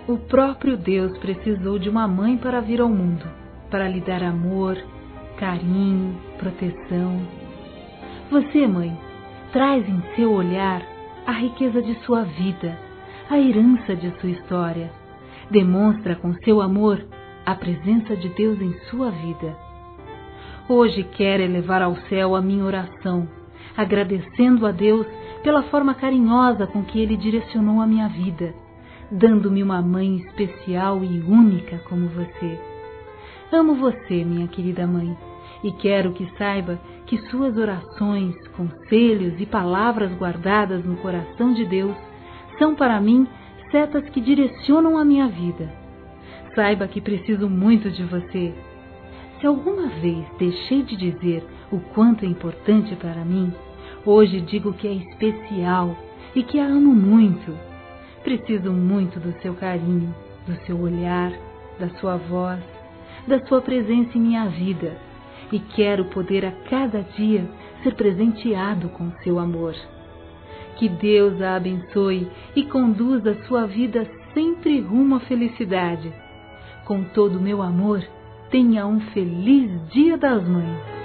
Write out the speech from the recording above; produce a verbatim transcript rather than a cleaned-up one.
O próprio Deus precisou de uma mãe para vir ao mundo, para lhe dar amor, carinho, proteção. Você, mãe, traz em seu olhar a riqueza de sua vida, a herança de sua história. Demonstra com seu amor a presença de Deus em sua vida. Hoje quero elevar ao céu a minha oração, agradecendo a Deus pela forma carinhosa com que Ele direcionou a minha vida, dando-me uma mãe especial e única como você. Amo você, minha querida mãe, e quero que saiba que suas orações, conselhos e palavras guardadas no coração de Deus são para mim setas que direcionam a minha vida. Saiba que preciso muito de você. Se alguma vez deixei de dizer o quanto é importante para mim, hoje digo que é especial e que a amo muito. Preciso muito do seu carinho, do seu olhar, da sua voz, da sua presença em minha vida, e quero poder a cada dia ser presenteado com seu amor. Que Deus a abençoe e conduza a sua vida sempre rumo à felicidade. Com todo o meu amor, tenha um feliz Dia das Mães.